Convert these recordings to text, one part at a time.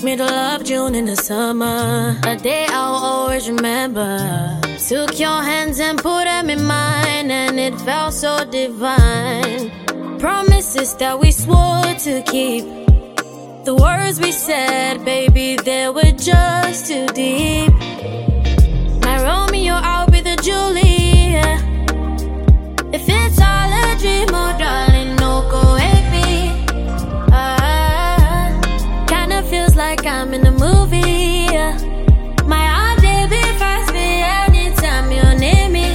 me to love June in the summer, a day I'll always remember. Took your hands and put them in mine, and it felt so divine. Promises that we swore to keep. The words we said, baby, they were just too deep. My Romeo, I'll be the Juliet. If it's all a dream, oh darling, no go wake me. Kinda feels like I'm in a movie. My heart, baby, finds me anytime you're near me.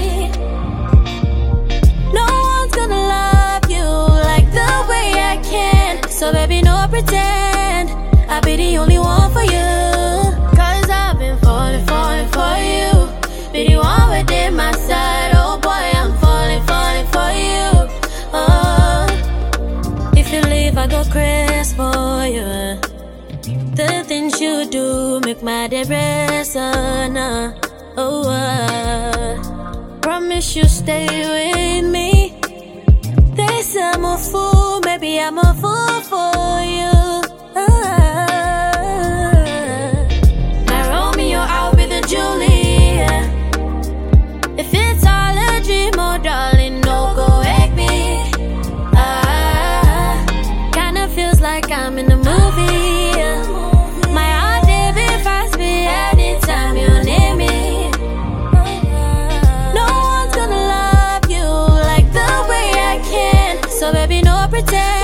No one's gonna love you like the way I can. So baby, no pretend I'll be the only one for you. Cause I've been falling for you. Be the one within my side. Oh boy, I'm falling for you. Oh, if you leave, I go crazy for you. The things you do make my day rest. Promise you stay with me. They say I'm a fool, maybe I'm a fool for you. My Romeo, I'll be the Juliet. If it's all a dream, oh darling, no go wake me. Kinda feels like I'm in a movie. My heart, baby, finds me anytime you're near me. No one's gonna love you like the way I can. So baby, no pretend